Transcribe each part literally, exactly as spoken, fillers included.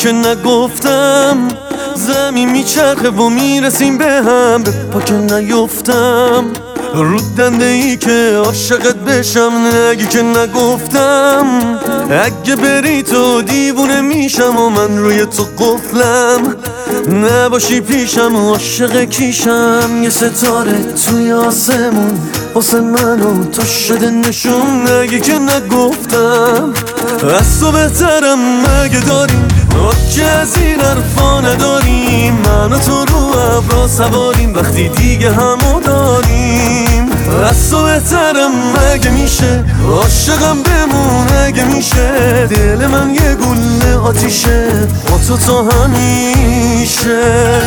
که نگفتم زمین میچرخه و میرسیم به هم، به پا که نیفتم رو دنده ای که عاشقت بشم. نگی که نگفتم اگه بری تو دیوونه میشم و من روی تو قفلم. نباشی پیشم عاشق کیشم، یه ستاره توی آسمون واسه من و تو شده نشون. نگی که نگفتم از تو بهترم مگه داریم که از این حرفا نداریم. من و تو رو ابرا سواریم وقتی دیگه همو داریم. از تو بهترم مگه میشه عاشقم بمون اگه میشه. دل من یه گله آتیشه با تو تا همیشه.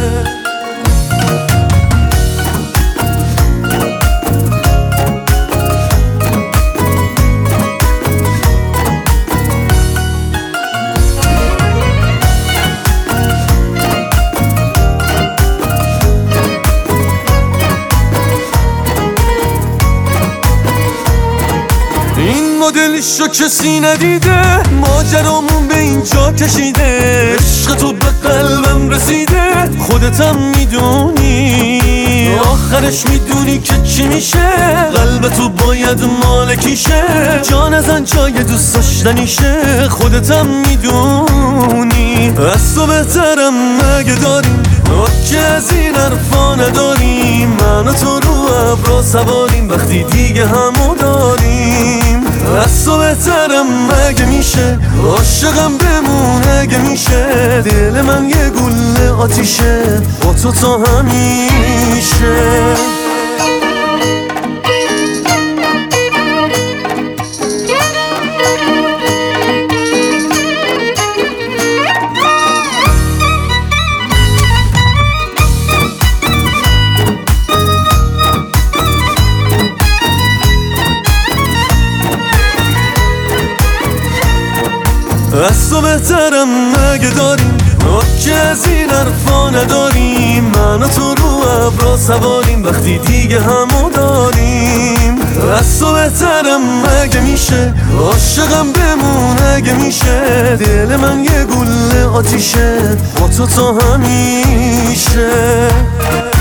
این مدلشو کسی ندیده، ماجرامون به اینجا کشیده. عشق تو به قلبم رسیده، خودتم میدونی. آخرش میدونی که چی میشه، قلب تو باید مالکیشه. جان ازن جای دوست داشتنیشه، خودتم میدونی. از تو بهترم مگه داریم که از این حرفا نداریم. من و تو رو ابرا سواریم وقتی دیگه همو داریم. از تو بهترم مگه میشه عاشقم بمون اگه میشه. دل من یه گله آتیشه با تو تا همیشه. از تو بهترم مگه داریم که از این حرفا نداریم. من و تو رو ابرا سواریم وقتی دیگه همو داریم. از تو بهترم مگه میشه عاشقم بمون اگه میشه. دل من یه گله آتیشه با تو تا همیشه.